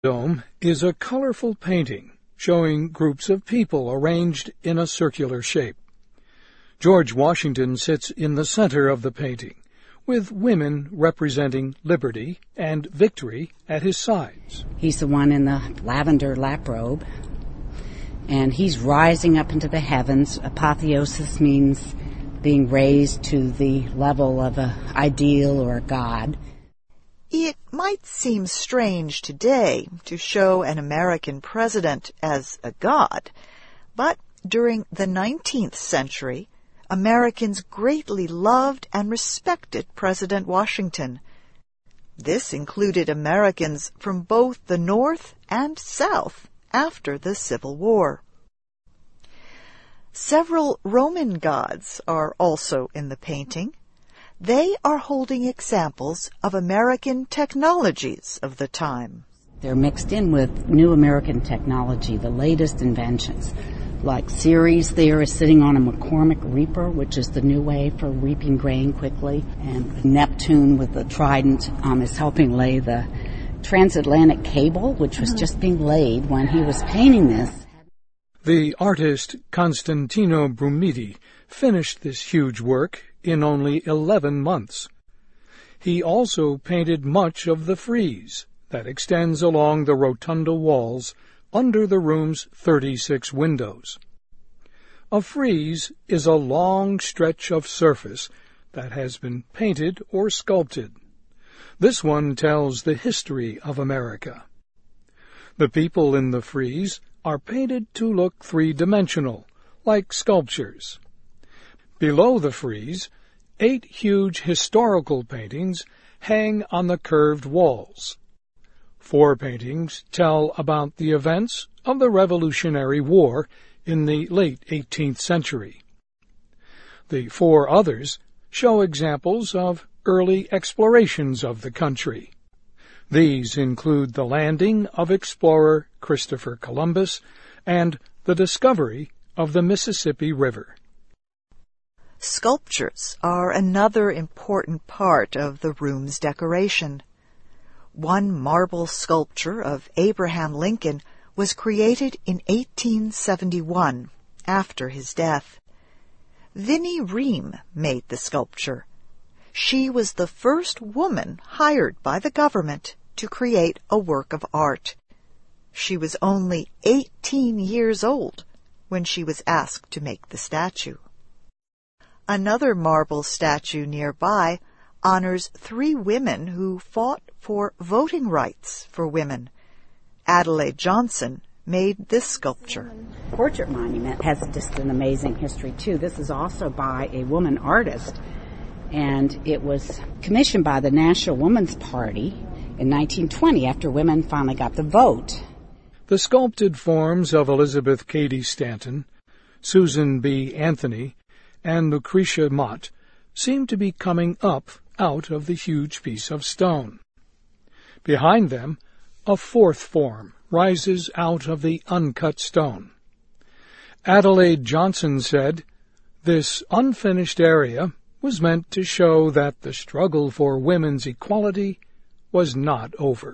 Dome is a colorful painting showing groups of people arranged in a circular shape. George Washington sits in the center of the painting, with women representing liberty and victory at his sides. He's the one in the lavender lap robe, and he's rising up into the heavens. Apotheosis means being raised to the level of an ideal or a god. It might seem strange today to show an American president as a god, but during the 19th century, Americans greatly loved and respected President Washington. This included Americans from both the North and South after the Civil War. Several Roman gods are also in the painting. They are holding examples of American technologies of the time. They're mixed in with new American technology, the latest inventions. Like Ceres there is sitting on a McCormick reaper, which is the new way for reaping grain quickly. And Neptune with the trident is helping lay the transatlantic cable, which was just being laid when he was painting this. The artist Constantino Brumidi finished this huge work in only 11 months. He also painted much of the frieze that extends along the rotunda walls under the room's 36 windows. A frieze is a long stretch of surface that has been painted or sculpted. This one tells the history of America. The people in the frieze are painted to look three-dimensional, like sculptures. Below the frieze, 8 huge historical paintings hang on the curved walls. 4 paintings tell about the events of the Revolutionary War in the late 18th century. The 4 others show examples of early explorations of the country. These include the landing of explorer Christopher Columbus and the discovery of the Mississippi River. Sculptures are another important part of the room's decoration. One marble sculpture of Abraham Lincoln was created in 1871, after his death. Vinnie Ream made the sculpture. She was the first woman hired by the government to create a work of art. She was only 18 years old when she was asked to make the statue. Another marble statue nearby honors 3 women who fought for voting rights for women. Adelaide Johnson made this sculpture. The portrait monument has just an amazing history, too. This is also by a woman artist, and it was commissioned by the National Woman's Party in 1920 after women finally got the vote. The sculpted forms of Elizabeth Cady Stanton, Susan B. Anthony, and Lucretia Mott seem to be coming up out of the huge piece of stone. Behind them, a 4th form rises out of the uncut stone. Adelaide Johnson said, "This unfinished area was meant to show that the struggle for women's equality was not over."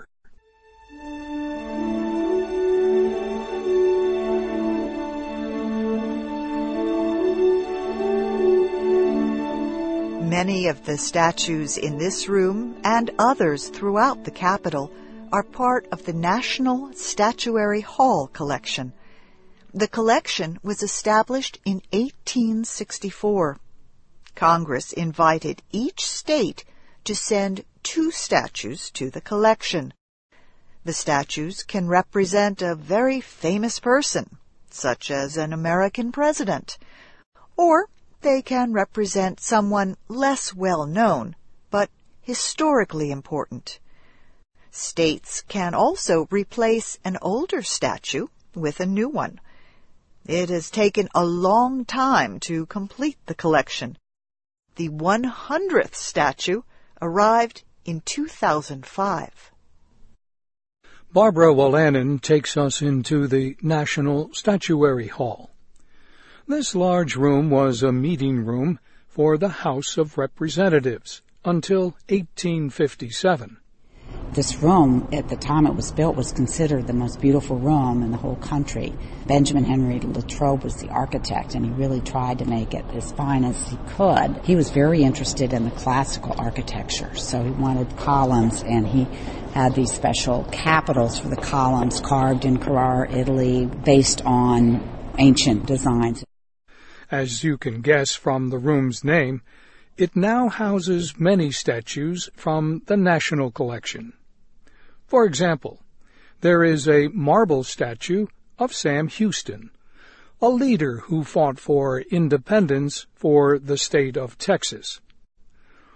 Many of the statues in this room and others throughout the Capitol are part of the National Statuary Hall collection. The collection was established in 1864. Congress invited each state to send 2 statues to the collection. The statues can represent a very famous person, such as an American president, or they can represent someone less well known, but historically important. States can also replace an older statue with a new one. It has taken a long time to complete the collection. The 100th statue arrived in 2005. Barbara Wolanin takes us into the National Statuary Hall. This large room was a meeting room for the House of Representatives until 1857. This room, at the time it was built, was considered the most beautiful room in the whole country. Benjamin Henry Latrobe was the architect, and he really tried to make it as fine as he could. He was very interested in the classical architecture, so he wanted columns, and he had these special capitals for the columns carved in Carrara, Italy, based on ancient designs. As you can guess from the room's name, it now houses many statues from the National Collection. For example, there is a marble statue of Sam Houston, a leader who fought for independence for the state of Texas.